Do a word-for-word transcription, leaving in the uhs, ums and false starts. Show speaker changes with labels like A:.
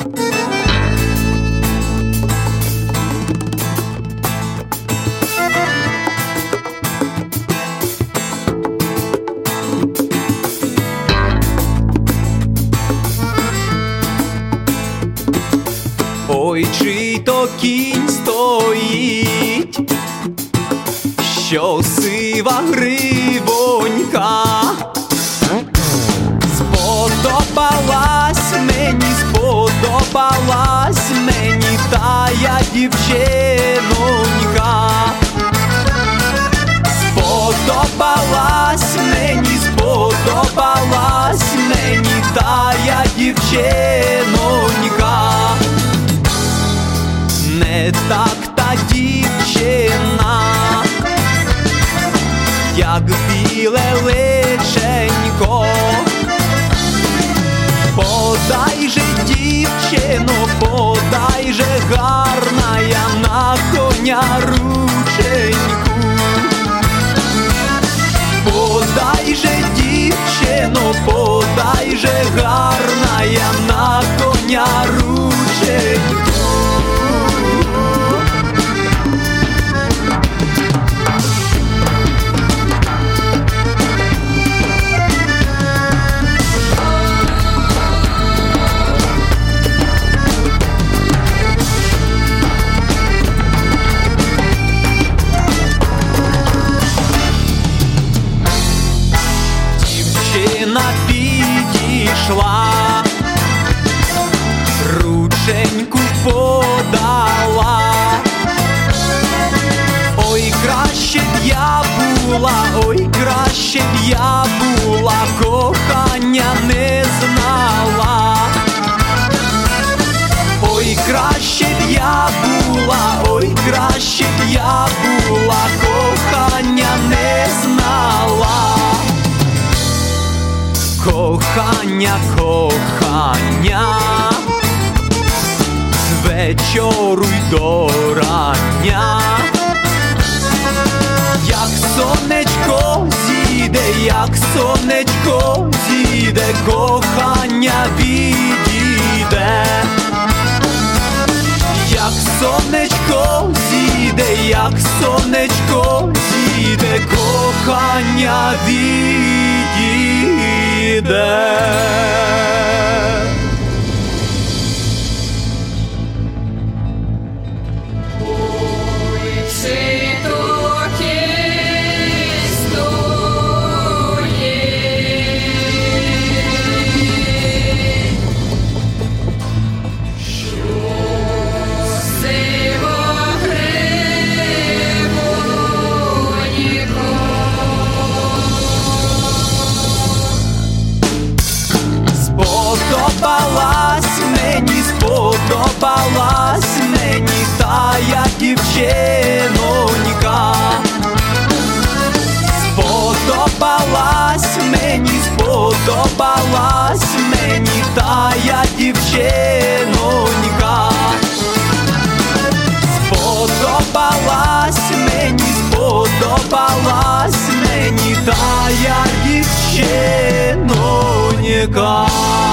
A: Ой, чий то кінь стоїть, що сива гривонька. Сподобалась мені, сподобалась мені тая дівчинонька. Сподобалась мені, сподобалась мені тая дівчинонька. Не так та дівчина, як біле личенько. Подай же, дівчино, подай же, гарна я на коня рученьку. Подай же, дівчино, подай же, гарна я на коня рученьку. Дівчина підійшла, рученьку подала. Ой, краще б я була, ой, краще б я була, кохання не знала. Ой, краще б я була, ой, краще б я була, кохання не знала. Кохання, кохання, з вечору й до рання. Як сонечко зійде, як сонечко зійде, кохання відійде. Як сонечко зійде, як сонечко зійде, кохання відійде. Сподобалась мені, сподобалась мені тая дівчинонька. Сподобалась мені, сподобалась мені тая дівчинонька. Сподобалась мені, сподобалась мені тая дівчинонька.